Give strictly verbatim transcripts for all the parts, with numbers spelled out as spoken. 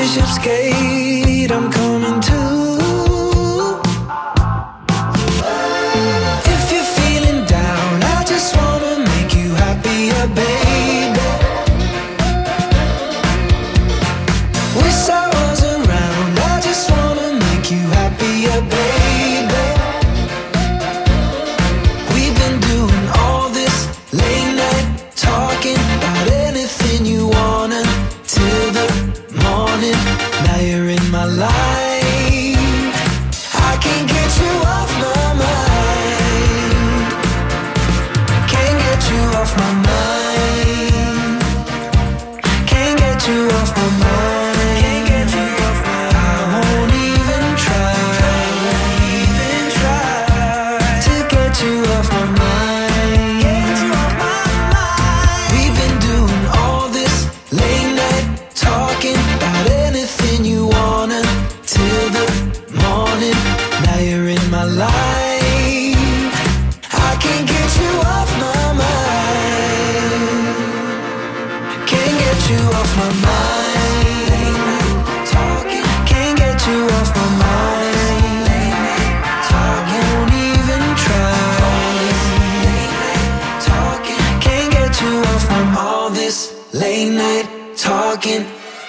Bishopsgate, I'm coming to. If you're feeling down, I just wanna make you happier, baby. Wish I was around, I just wanna make you happier, baby. We've been doing all this late night talking about anything you wanna till the morning. Now you're in my life, I can't get you off my mind. Can't get you off my mind. Can't get you off my mind. Can't get you off my mind. I won't even try, even try to get you off my mind. Get you off my mind. We've been doing all this late night talking about anything you wanna till the morning. Now you're in my life, I can't get you off my mind. Can't get you off my mind. Talking, can't get you off my mind. Talking, won't even try. Talking, can't get you off my mind. All this late night talking.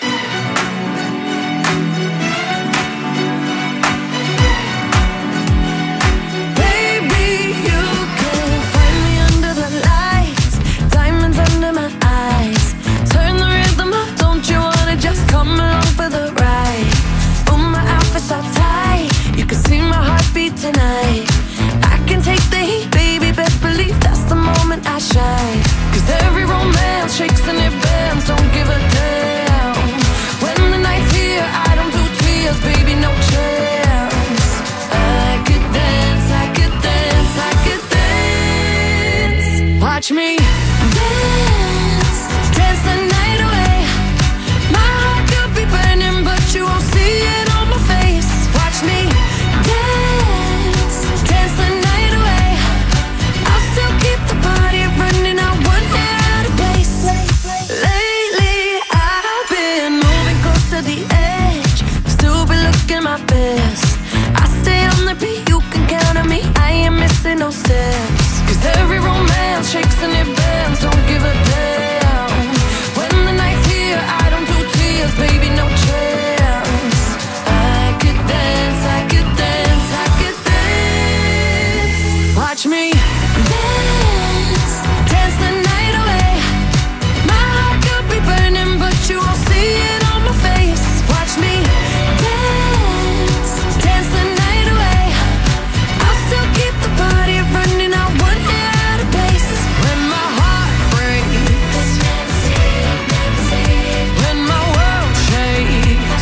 Baby, you can find me under the lights, diamonds under my eyes. Turn the rhythm up, don't you wanna just come along for the ride? Oh, my outfit's all tight, you can see my heartbeat tonight. I can take the heat, baby, best believe that's the moment I shine. Cause every romance shakes and it bends, don't give a damn. When the night's here, I don't do tears, baby, no chance. I could dance, I could dance, I could dance. Watch me dance, dance the night away. My heart could be burning, but you won't see it on my face. Watch me dance, dance the night away. I'll still keep the party running, I won't get out of place. Lately, I've been moving close to the edge, still be looking my best. I stay on the beat, you can count on me, I ain't missing no steps. Cause every romance shakes and it bends, don't give a damn. When the night's here, I don't do tears, baby, no chance. I could dance, I could dance, I could dance. Watch me dance, dance the night away. My heart could be burning, but you won't see it on my face. Watch me dance, dance the night away. I'll still keep the party running, I won't get out of place. When my heart breaks, when my world shakes,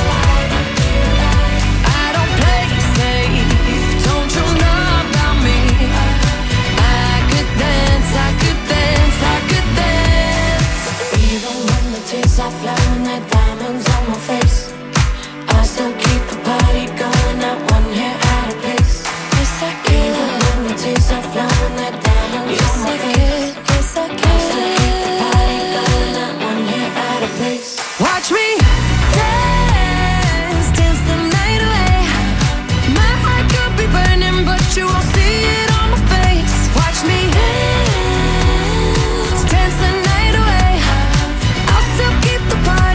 I don't play safe, don't you know about me? I could dance, I could dance, I could dance. Even when the tears are flowing, the diamonds on my face, I still keep the party going, not one hair out of place. Yes, I could. Even when the tears are flowing, the diamonds on my face, yes, I could. I still keep the party going, not one hair out of place. Watch me dance, dance the night away. My heart could be burning, but you won't see it on my face. Watch me dance, dance the night away. I'll still keep the party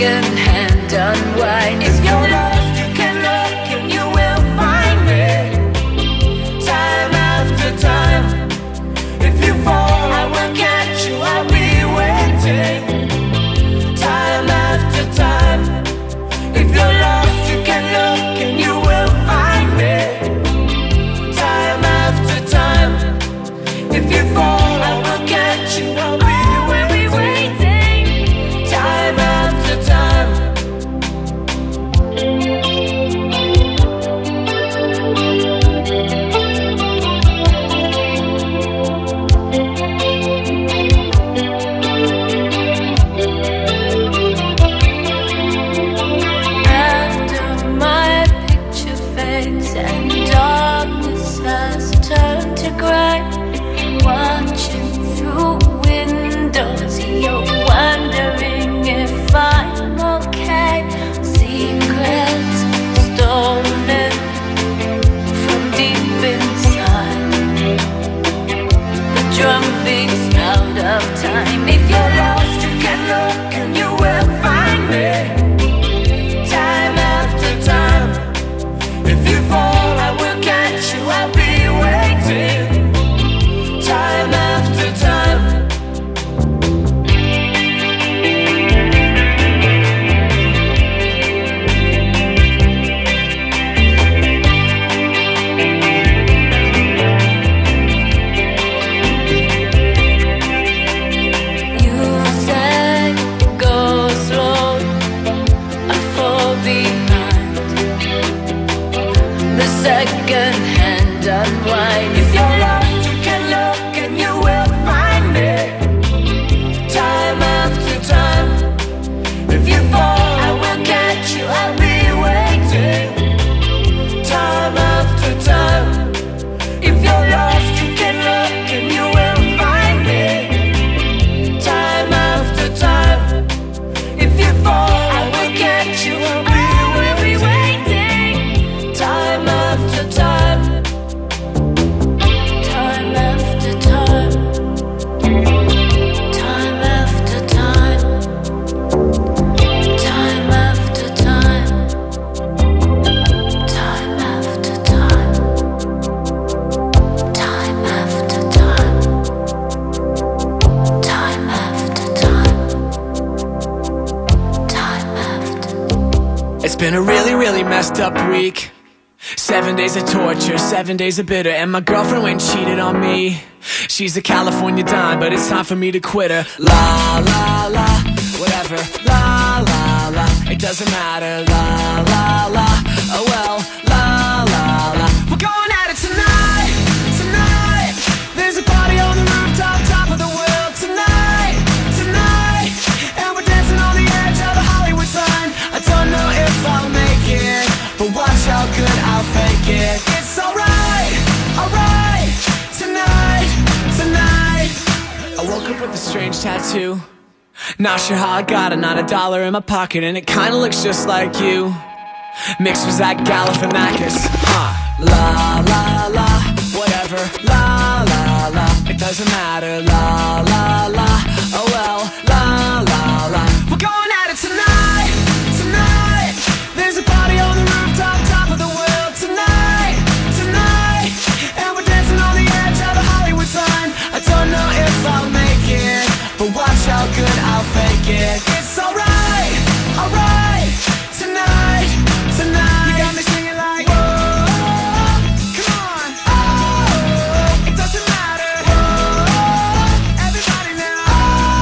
second-hand unwind. If you're lost, you can look and you will find me. Time after time. If you fall, I will catch you, I'll be waiting. Time after time. If you're lost, you can look and you will find me. Time after time. If you fall, I will catch you, I'll be waiting. Time after time. After my picture fades and darkness has turned to grey, watching through windows, you're wondering if I'm okay. Secrets stolen from deep inside. The drum beats out of time. If you're lost, you can look and you will find me. Time after time. If you fall, I will catch you, I'll be waiting. Time after time. You say go slow, I fall behind. The second-hand unwind. If you're lost, you can look and you will find me. Time after time. If you fall, I will catch you, I'll be waiting. Time after time. If you're lost, you can look and you will find me. Time after time. If you fall, I will catch you, I'll be waiting. Time after time. Time after time. Time after time. Time after time. Time after time. Time after time. Time after time. Time after. It's been a really, really messed up week. Seven days of torture, seven days of bitter. And my girlfriend went and cheated on me. She's a California dime, but it's time for me to quit her. La, la, la, whatever. La, la, la, it doesn't matter. La, la, la, oh well. La, la, la, we're going at it tonight, tonight. There's a party on the rooftop, top of the world tonight, tonight. And we're dancing on the edge of a Hollywood sign. I don't know if I'll make it, but watch how good I'll fake it. It's alright, alright. Tonight, tonight. I woke up with a strange tattoo. Not sure how I got it, not a dollar in my pocket. And it kinda looks just like you. Mixed with Zach Galifianakis. Huh. La, la, la, whatever. La, la, la, it doesn't matter. La, la, la, oh well. La, la, la, we're going at it tonight, tonight. There's a party on the rooftop, top of the world tonight, tonight. And we're dancing on the edge of a Hollywood sign. I don't know if I'll make it, but watch how good I'll fake it. It's alright, alright. Tonight, tonight. You got me singing like, whoa, come on. Oh, it doesn't matter. Whoa, everybody now.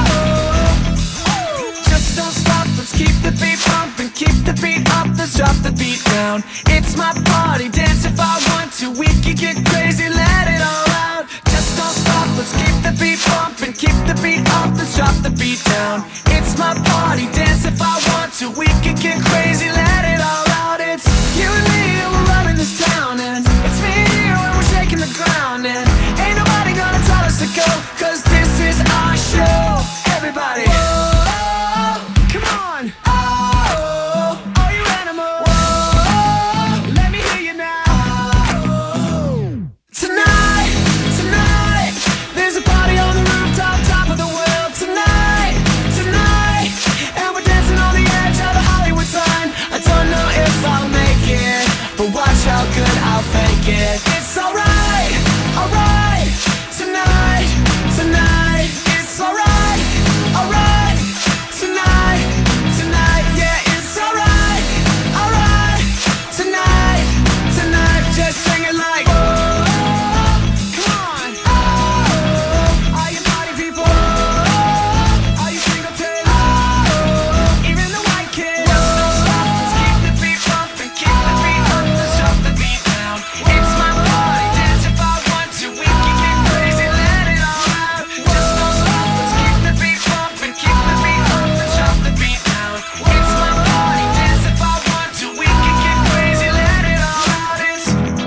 Oh, oh, just don't stop. Let's keep the beat pumping, keep the beat up. Let's drop the beat down. It's my party, dance if I want to. We can get crazy, let it all out. Just don't stop. Let's keep the beat pumping, keep the beat up. Let's drop the beat down. It's my party, dance if I want to. We can get crazy, let it all out. It's you and me, and we're running this town. And it's me and you, and we're shaking the ground. And ain't nobody gonna tell us to go, cause this is our show. Everybody, whoa, come on. Oh, are you animals? Whoa, let me hear you now. Oh, tonight, tonight. There's a party on the rooftop, top of the world tonight, tonight. And we're dancing on the edge Yeah, it's alright, alright, tonight, tonight. It's alright, alright, tonight, tonight. Yeah, it's alright, alright, tonight, tonight. Just sing it like, oh, come on, oh, all you party people, oh, all you singletons, oh, even the white kids. Just don't stop, let's keep the beat pumping, keep the beat up, let's drop the beat down. It's my party, dance if I want to, we can get crazy, let it all out. Just don't stop, let's keep the beat pumping, keep the beat up, let's drop the beat down. It's my party, dance if I want to, we can get crazy, let it all out. It's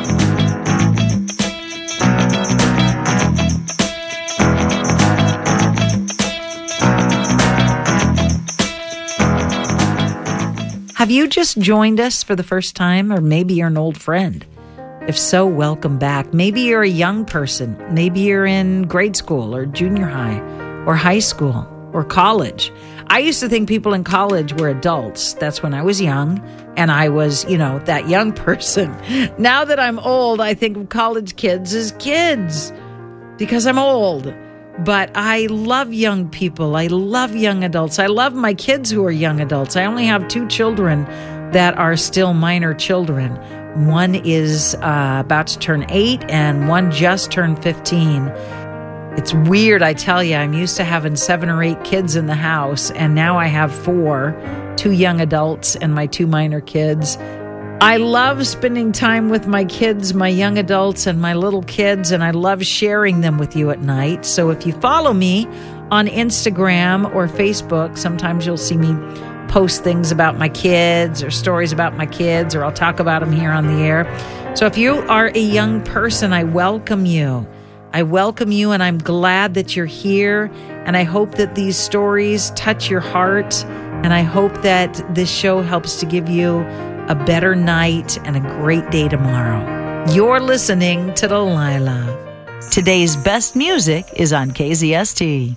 Have you just joined us for the first time, or maybe you're an old friend? If so, welcome back. Maybe you're a young person. Maybe you're in grade school or junior high or high school or college. I used to think people in college were adults. That's when I was young, and I was, you know, that young person. Now that I'm old, I think of college kids as kids because I'm old. But I love young people. I love young adults. I love my kids who are young adults. I only have two children that are still minor children. One is uh, about to turn eight, and one just turned fifteen. It's weird, I tell you. I'm used to having seven or eight kids in the house, and now I have four, two young adults and my two minor kids. I love spending time with my kids, my young adults, and my little kids, and I love sharing them with you at night. So if you follow me on Instagram or Facebook, sometimes you'll see me post things about my kids or stories about my kids, or I'll talk about them here on the air. So if you are a young person, I welcome you. I welcome you, and I'm glad that you're here, and I hope that these stories touch your heart, and I hope that this show helps to give you a better night and a great day tomorrow. You're listening to Delilah. Today's best music is on K Z S T.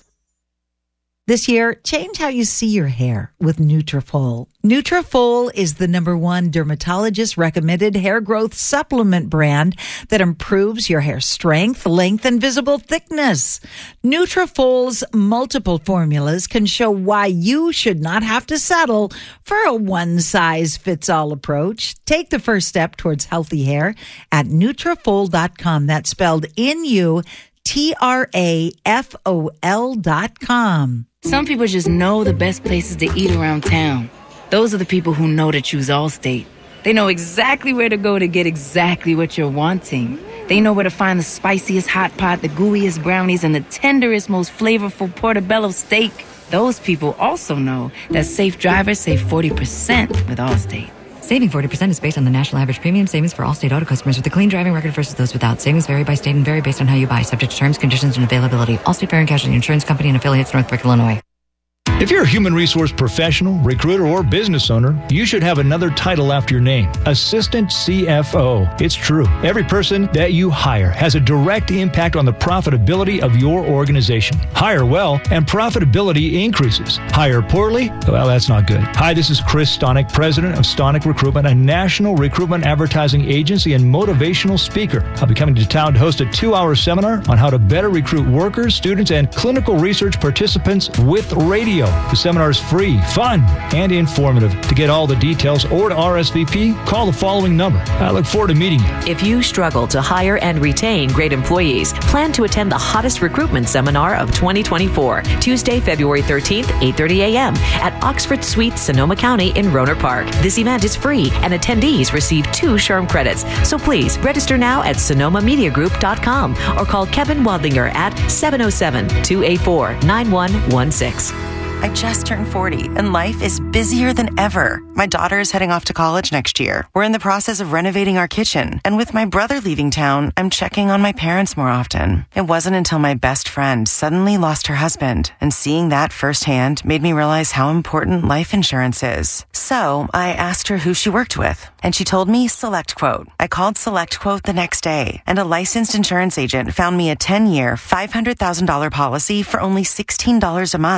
This year, change how you see your hair with Nutrafol. Nutrafol is the number one dermatologist-recommended hair growth supplement brand that improves your hair strength, length, and visible thickness. Nutrafol's multiple formulas can show why you should not have to settle for a one-size-fits-all approach. Take the first step towards healthy hair at Nutrafol dot com. That's spelled N U T R A F O L dot com. Some people just know the best places to eat around town. Those are the people who know to choose Allstate. They know exactly where to go to get exactly what you're wanting. They know where to find the spiciest hot pot, the gooeyest brownies, and the tenderest, most flavorful portobello steak. Those people also know that safe drivers save forty percent with Allstate. Saving forty percent is based on the national average premium savings for Allstate auto customers with a clean driving record versus those without. Savings vary by state and vary based on how you buy, subject to terms, conditions, and availability. Allstate Fire and Casualty Insurance Company and affiliates, Northbrook, Illinois. If you're a human resource professional, recruiter, or business owner, you should have another title after your name, Assistant C F O. It's true. Every person that you hire has a direct impact on the profitability of your organization. Hire well, and profitability increases. Hire poorly? Well, that's not good. Hi, this is Chris Stonick, president of Stonick Recruitment, a national recruitment advertising agency and motivational speaker. I'll be coming to town to host a two-hour seminar on how to better recruit workers, students, and clinical research participants with radio. The seminar is free, fun, and informative. To get all the details or to R S V P, call the following number. I look forward to meeting you. If you struggle to hire and retain great employees, plan to attend the hottest recruitment seminar of twenty twenty-four, Tuesday, February thirteenth, eight thirty a.m. at Oxford Suite, Sonoma County in Rohnert Park. This event is free, and attendees receive two SHRM credits. So please register now at sonoma media group dot com or call Kevin Wadlinger at seven oh seven, two eight four, nine one one six. I just turned forty, and life is busier than ever. My daughter is heading off to college next year. We're in the process of renovating our kitchen. And with my brother leaving town, I'm checking on my parents more often. It wasn't until my best friend suddenly lost her husband, and seeing that firsthand made me realize how important life insurance is. So I asked her who she worked with, and she told me SelectQuote. I called SelectQuote the next day, and a licensed insurance agent found me a ten-year, five hundred thousand dollars policy for only sixteen dollars a month.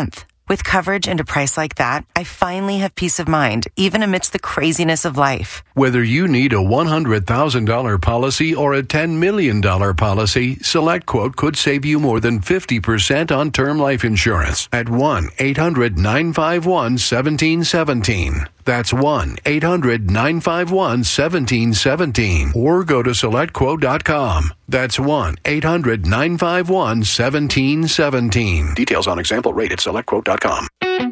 With coverage and a price like that, I finally have peace of mind, even amidst the craziness of life. Whether you need a one hundred thousand dollars policy or a ten million dollars policy, SelectQuote could save you more than fifty percent on term life insurance at one eight hundred nine five one one seven one seven. That's one eight hundred nine five one one seven one seven. Or go to select quote dot com. That's one eight hundred nine five one one seven one seven. Details on example rate at select quote dot com.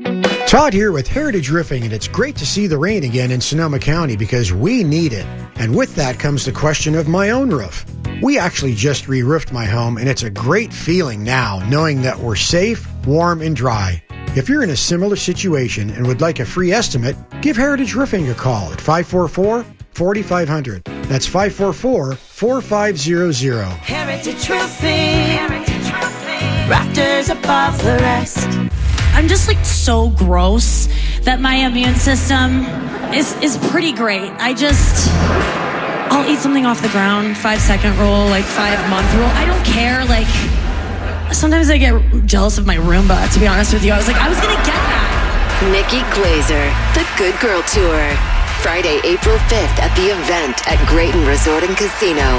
Todd here with Heritage Roofing, and it's great to see the rain again in Sonoma County because we need it. And with that comes the question of my own roof. We actually just re-roofed my home, and it's a great feeling now knowing that we're safe, warm, and dry. If you're in a similar situation and would like a free estimate, give Heritage Roofing a call at five four four, four five zero zero. That's five four four, four five zero zero. Heritage Roofing. Heritage Roofing. Rafters above the rest. I'm just like so gross that my immune system is is pretty great. I just I'll eat something off the ground, five second rule, like five month rule. I don't care. Like sometimes I get jealous of my Roomba, to be honest with you. I was like, I was gonna get that. Nikki Glazer, the Good Girl Tour. Friday, April fifth at the event at Grayton Resort and Casino.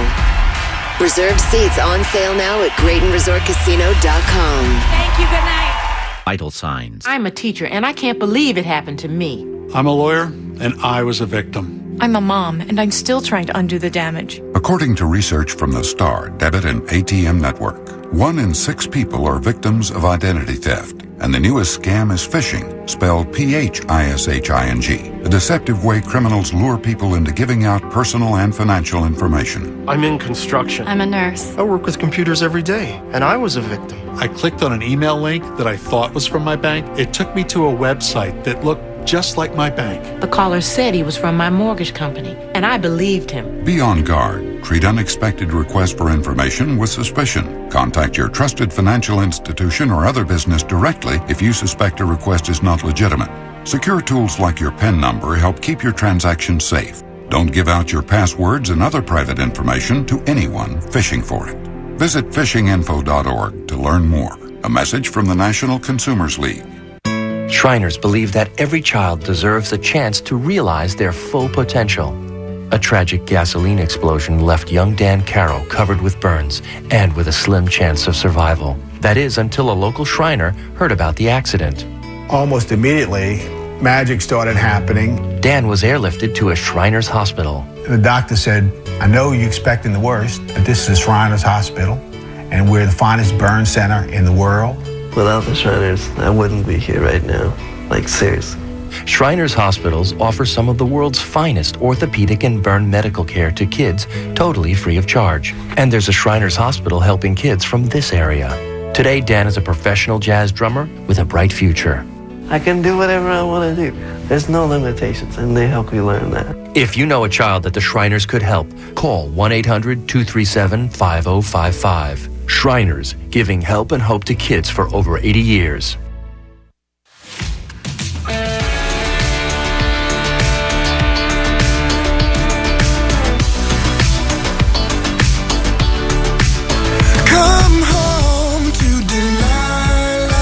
Reserved seats on sale now at Grayton Resort Casino dot com. Thank you, good night. Vital signs. I'm a teacher, and I can't believe it happened to me. I'm a lawyer, and I was a victim. I'm a mom, and I'm still trying to undo the damage. According to research from the STAR Debit and A T M Network, one in six people are victims of identity theft. And the newest scam is phishing, spelled P H I S H I N G, a deceptive way criminals lure people into giving out personal and financial information. I'm in construction. I'm a nurse. I work with computers every day, and I was a victim. I clicked on an email link that I thought was from my bank. It took me to a website that looked just like my bank. The caller said he was from my mortgage company, and I believed him. Be on guard. Treat unexpected requests for information with suspicion. Contact your trusted financial institution or other business directly if you suspect a request is not legitimate. Secure tools like your PIN number help keep your transactions safe. Don't give out your passwords and other private information to anyone fishing for it. Visit fishing info dot org to learn more. A message from the National Consumers League. Shriners believe that every child deserves a chance to realize their full potential. A tragic gasoline explosion left young Dan Carroll covered with burns and with a slim chance of survival. That is, until a local Shriner heard about the accident. Almost immediately, magic started happening. Dan was airlifted to a Shriners hospital. The doctor said, I know you're expecting the worst, but this is Shriners Hospital, and we're the finest burn center in the world. Without the Shriners, I wouldn't be here right now. Like, seriously. Shriners Hospitals offer some of the world's finest orthopedic and burn medical care to kids, totally free of charge. And there's a Shriners Hospital helping kids from this area. Today, Dan is a professional jazz drummer with a bright future. I can do whatever I want to do. There's no limitations, and they help you learn that. If you know a child that the Shriners could help, call one eight hundred two three seven five oh five five. Shriners, giving help and hope to kids for over eighty years. Come home to Delilah.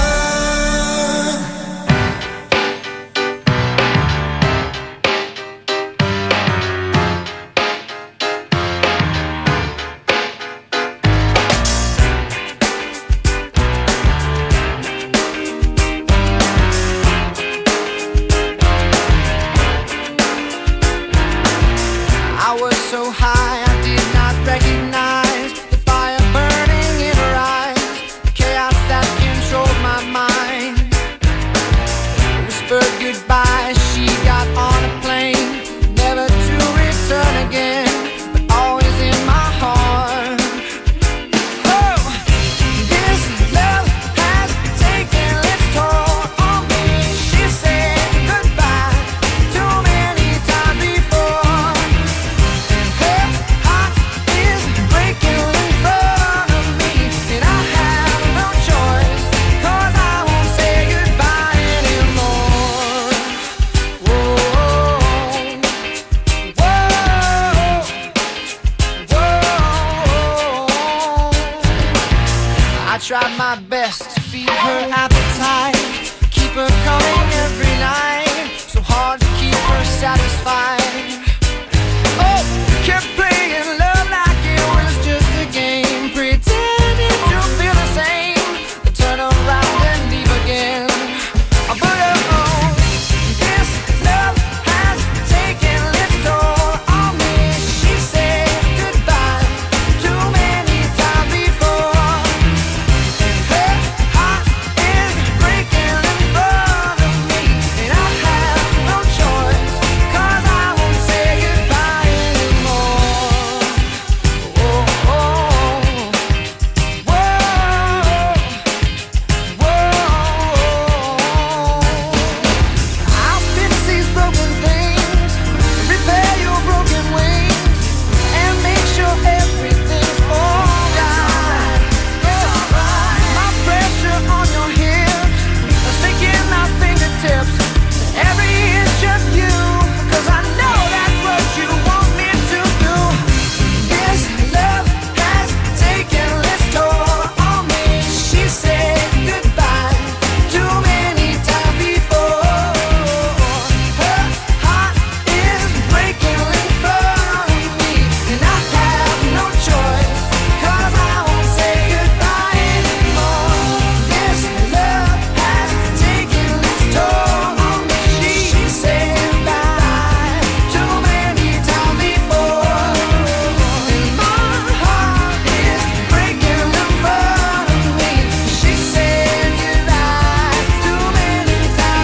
I was so high I did not recognize the fire burning in her eyes, the chaos that controlled my mind. Whispered goodbye, she got on a plane, never to return again, but always in my heart. Oh, this love has taken its toll on me. She said goodbye too many times before, and her heart is breaking in front of me, and I have no choice, 'cause I won't say goodbye anymore. Whoa, whoa, whoa. I tried my best to feed her appetite, keep keep her coming every night. So hard to keep her satisfied. Oh, kept playing love like it was just a game, pretending to feel the same, then turn around and leave again. But oh, this love has taken its toll on me. She said goodbye too many times before, and her heart is breaking in front of me, and I have no choice, 'cause I won't say goodbye anymore. Oh, oh, whoa, whoa. I'll fix these broken things, repair your broken wings, and make sure everything's alright. My pressure on your hips, sticking my fingertips to every inch of you, 'cause I know that's what you want me to do. This love has taken its toll on me. She said goodbye too many times before. Her heart is breaking in front of me, and I have no choice, 'cause I won't say goodbye anymore. This love has taken its toll on me. She said goodbye too many times before, and my heart is breaking in front of me. She said goodbye too many times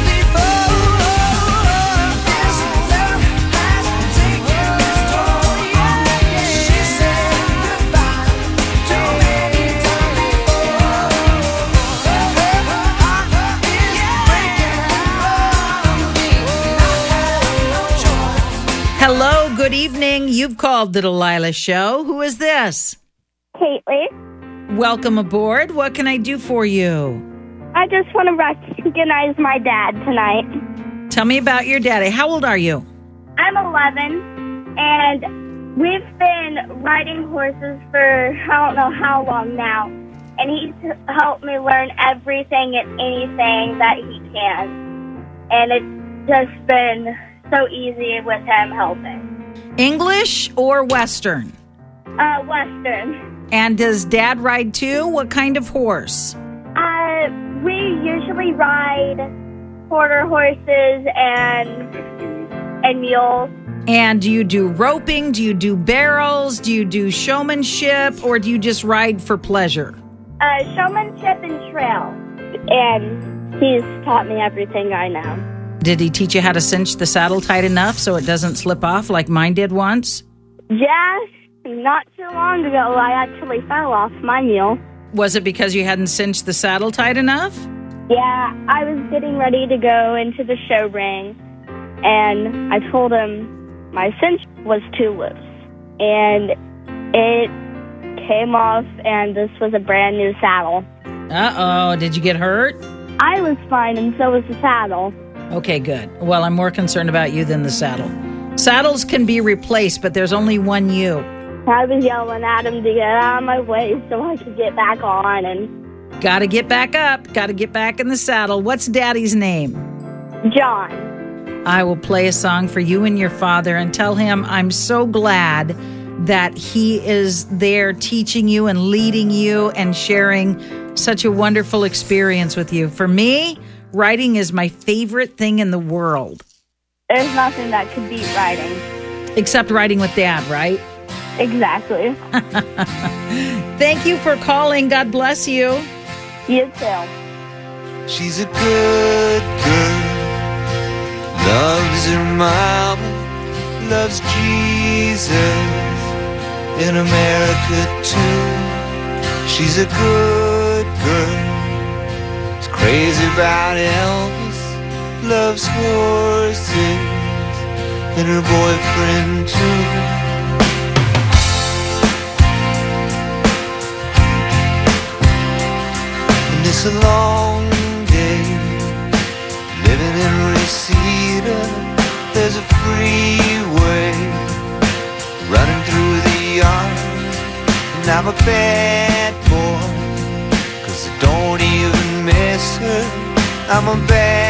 before. This love has taken its toll on me. She said goodbye too many times before. Her heart is breaking in front of me, and I have no choice. Hello, good evening. You've called the Delilah Show. Who is this? Caitlin. Welcome aboard. What can I do for you? I just want to recognize my dad tonight. Tell me about your daddy. How old are you? I'm eleven, and we've been riding horses for I don't know how long now, and he's helped me learn everything and anything that he can, and it's just been so easy with him helping. English or Western? Uh, Western. And does Dad ride too? What kind of horse? Uh, we usually ride quarter horses and and mules. And do you do roping? Do you do barrels? Do you do showmanship? Or do you just ride for pleasure? Uh, showmanship and trail. And he's taught me everything I know. Did he teach you how to cinch the saddle tight enough so it doesn't slip off like mine did once? Yeah, not too long ago, I actually fell off my mule. Was it because you hadn't cinched the saddle tight enough? Yeah, I was getting ready to go into the show ring, and I told him my cinch was too loose. And it came off, and this was a brand new saddle. Uh-oh, did you get hurt? I was fine, and so was the saddle. Okay, good. Well, I'm more concerned about you than the saddle. Saddles can be replaced, but there's only one you. I was yelling at him to get out of my way so I could get back on, and Gotta get back up. Gotta get back in the saddle. What's Daddy's name? John. I will play a song for you and your father and tell him I'm so glad that he is there teaching you and leading you and sharing such a wonderful experience with you. For me, writing is my favorite thing in the world. There's nothing that could beat riding. Except riding with Dad, right? Exactly. Thank you for calling. God bless you. You too. She's a good girl, loves her mama, loves Jesus, in America too. She's a good girl, is crazy about Elvis, loves horses, and her boyfriend too. It's a long day, living in Reseda. There's a freeway running through the yard, and I'm a bad boy, 'cause I don't even miss her. I'm a bad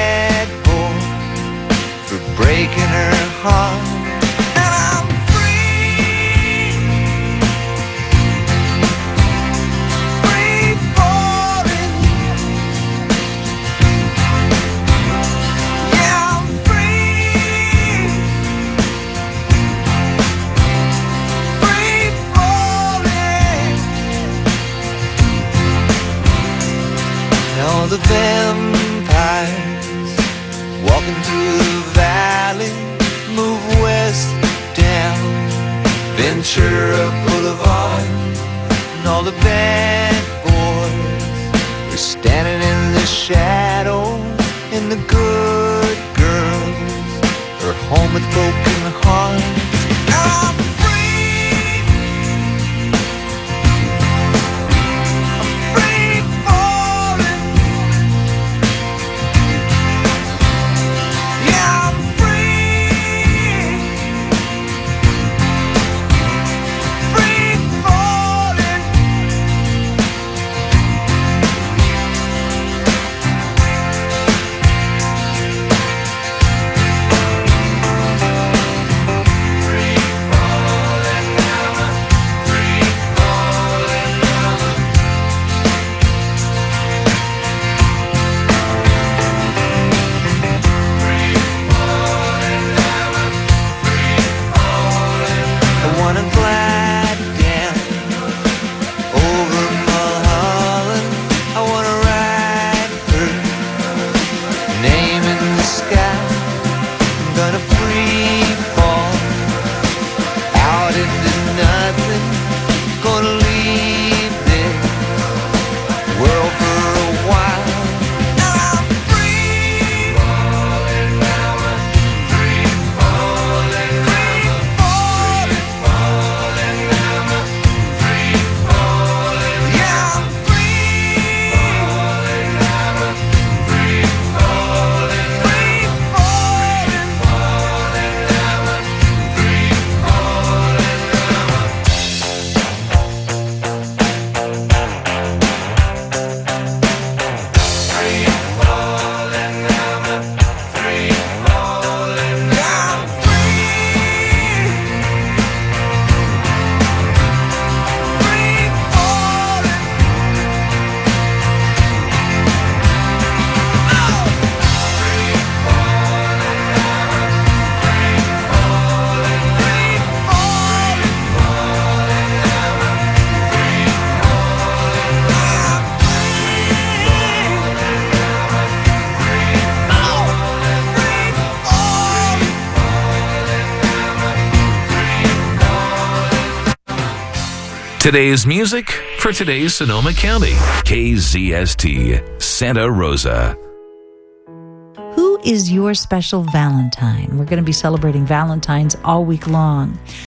heart. And I'm free, free falling. Yeah, I'm free, free falling. All the vampires walking through the valley move west down Ventura Boulevard, and all the bad boys are standing in the shadows, and the good girls are home with broken hearts. I'm free, I'm free falling. Yeah, I'm free, free falling. Free falling now, free falling now. Free falling now, free falling. I wanna glide down over Mulholland. I wanna ride her name in the sky. I'm gonna free fall out into nothing. Gonna leave this world for a while. I'm free falling now, free falling, free falling, falling now, free falling. Yeah, I'm free falling now, free falling, free falling, falling now, free falling now. Free falling now, free falling now. I'm free, free falling. Oh, free falling now, free falling, free falling, falling now, free falling. I'm Today's music for today's Sonoma County. K Z S T, Santa Rosa. Who is your special Valentine? We're going to be celebrating Valentine's all week long.